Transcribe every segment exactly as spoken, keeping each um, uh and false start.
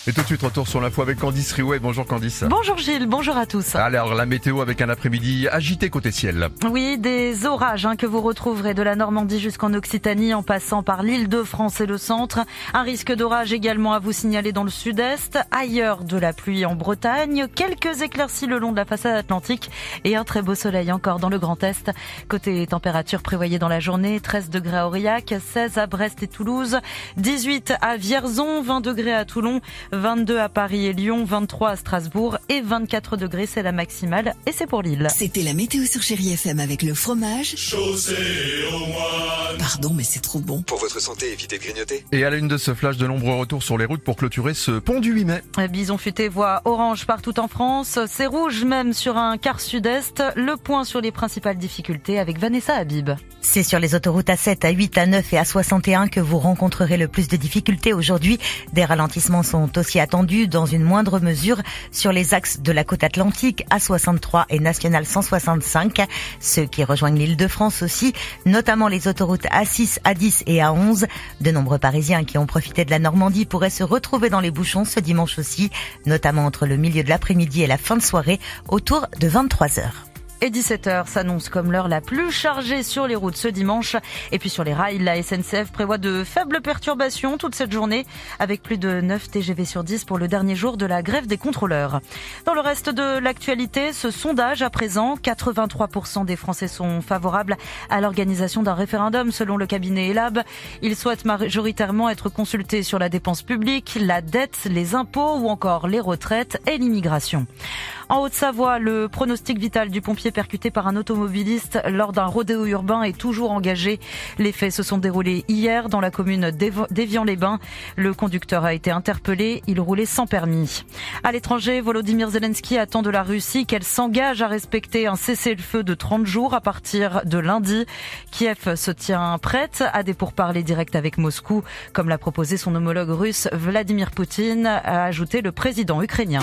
Et tout de suite, retour sur l'info avec Candice Riouet. Bonjour Candice. Bonjour Gilles, bonjour à tous. Alors, la météo avec un après-midi agité côté ciel. Oui, des orages hein, que vous retrouverez de la Normandie jusqu'en Occitanie en passant par l'Île-de-France et le centre. Un risque d'orage également à vous signaler dans le sud-est. Ailleurs, de la pluie en Bretagne. Quelques éclaircies le long de la façade atlantique et un très beau soleil encore dans le Grand Est. Côté température prévoyée dans la journée, treize degrés à Aurillac, seize à Brest et Toulouse, dix-huit à Vierzon, vingt degrés à Toulon, vingt-deux à Paris et Lyon, vingt-trois à Strasbourg et vingt-quatre degrés, c'est la maximale et c'est pour Lille. C'était la météo sur Chérie F M avec le fromage. Chaussée au moine. Pardon, mais c'est trop bon. Pour votre santé, évitez de grignoter. Et à la une de ce flash, de nombreux retours sur les routes pour clôturer ce pont du huit mai. Bison futé voit orange partout en France. C'est rouge même sur un quart sud-est. Le point sur les principales difficultés avec Vanessa Habib. C'est sur les autoroutes A sept, A huit, A neuf et A soixante et un que vous rencontrerez le plus de difficultés aujourd'hui. Des ralentissements sont aussi attendus dans une moindre mesure sur les axes de la côte atlantique, A soixante-trois et National cent soixante-cinq. Ceux qui rejoignent l'Île-de-France aussi, notamment les autoroutes A six, A dix et A onze. De nombreux Parisiens qui ont profité de la Normandie pourraient se retrouver dans les bouchons ce dimanche aussi, notamment entre le milieu de l'après-midi et la fin de soirée, autour de vingt-trois heures. Et dix-sept heures s'annonce comme l'heure la plus chargée sur les routes ce dimanche. Et puis sur les rails, la S N C F prévoit de faibles perturbations toute cette journée, avec plus de neuf T G V sur dix pour le dernier jour de la grève des contrôleurs. Dans le reste de l'actualité, ce sondage à présent, quatre-vingt-trois pour cent des Français sont favorables à l'organisation d'un référendum selon le cabinet Elab. Ils souhaitent majoritairement être consultés sur la dépense publique, la dette, les impôts ou encore les retraites et l'immigration. En Haute-Savoie, le pronostic vital du pompier percuté par un automobiliste lors d'un rodéo urbain est toujours engagé. Les faits se sont déroulés hier dans la commune d'Évian-les-Bains. Le conducteur a été interpellé, il roulait sans permis. À l'étranger, Volodymyr Zelensky attend de la Russie qu'elle s'engage à respecter un cessez-le-feu de trente jours à partir de lundi. Kiev se tient prête à des pourparlers directs avec Moscou, comme l'a proposé son homologue russe Vladimir Poutine, a ajouté le président ukrainien.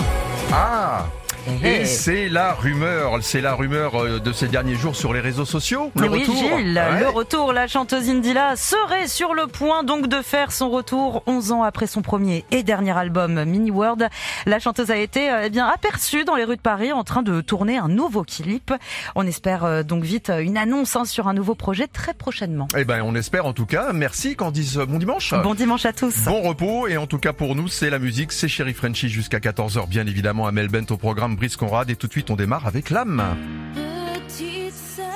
Ah! Et c'est la rumeur, c'est la rumeur de ces derniers jours sur les réseaux sociaux. Le oui, retour. Gilles, ouais. le retour. La chanteuse Indila serait sur le point donc de faire son retour onze ans après son premier et dernier album Mini World. La chanteuse a été eh bien aperçue dans les rues de Paris en train de tourner un nouveau clip. On espère donc vite une annonce hein, sur un nouveau projet très prochainement. Eh ben, on espère en tout cas. Merci Candice. Bon dimanche. Bon dimanche à tous. Bon repos et en tout cas pour nous, c'est la musique, c'est Chérie Frenchy jusqu'à quatorze heures bien évidemment à Melbent au programme Brice Conrad et tout de suite on démarre avec l'âme. Petite sœur,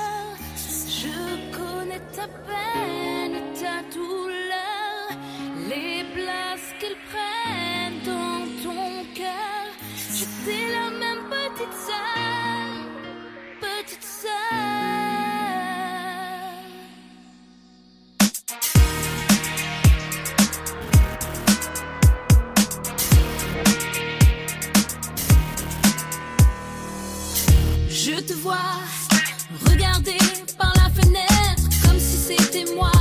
je connais ta peine, ta douleur, les places qu'elles prennent dans ton cœur. J'étais la même petite sœur, petite sœur. Je te vois regarder par la fenêtre comme si c'était moi.